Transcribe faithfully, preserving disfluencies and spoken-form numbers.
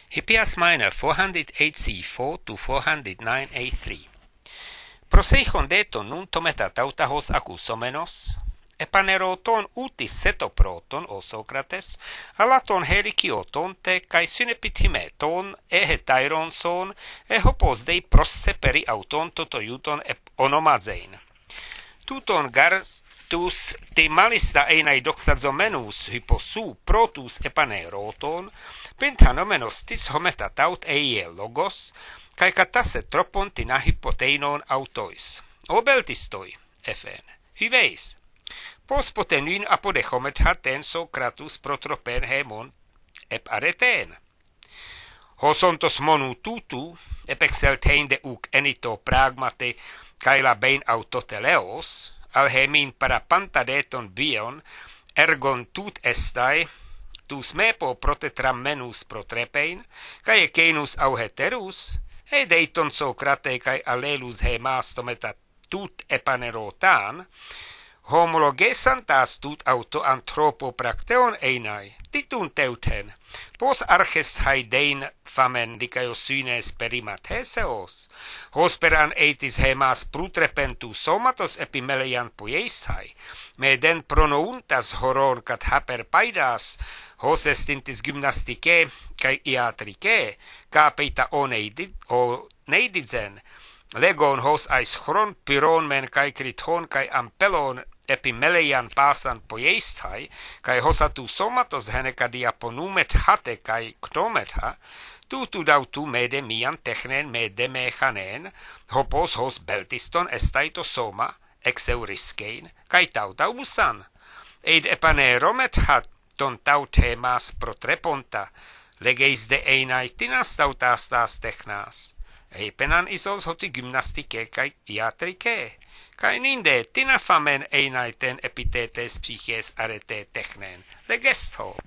Hippias minor four hundred eight C four to four hundred nine A three. Proseichon deton nun tometa tautahos akusomenos, epaneroton utis setoproton o Socrates, alaton helikiotonte, kai synepithimeton, ehetaironson, ehopos dei prosseperi auton totojuton onomazein. Tuton gartus te malista enai doxazomenus hyposu protus epaneroton, pentanomenos tis hometataut eie logos, kai katasse tropon tina hypoteinon autois. Obeltistoi, Fn, hyveis. Pos potenyn apodechomethaten Socratus protropen hemon ep areten. Hosontos monu tutu, epexeltein de uc enito pragmate, kai la bein autoteleos, alhemin para pantadeton bion, ergon tut estai, tus mepo protetram menus protrepein, kai ecenus auheterus, e deiton Socrate kai allelus hemas tometa tut epanerotan, homologesantas tut auto anthropo practeon einai, titun teuten, pos arches haidein famen dikaiosynes perimatheseos, hosperan eitis hemas prutrepentu somatos epimeleian poiesai, me den pronountas horon cat haper paidas, hos estintis gymnastike kai iatrike, capeita o neidid, o neidizen, legon hos ais chron pyron men kai kriton kai ampelon epimeleian pasan poiestai, kai hosatu somatos heneca diaponumet hate kai ktometha, tutu dautu mede mian technen mede mechanen, hopos hos beltiston estaito soma, exeuriskein, kai tautausan, eid epaneromet hat ton taut hemas protreponta, legeis de einai tinas tautastas technas, eipenan isos hoti gymnastike kai iatrike, kai ninde tina famen einaiten epitetes psyches arete technen, legestho.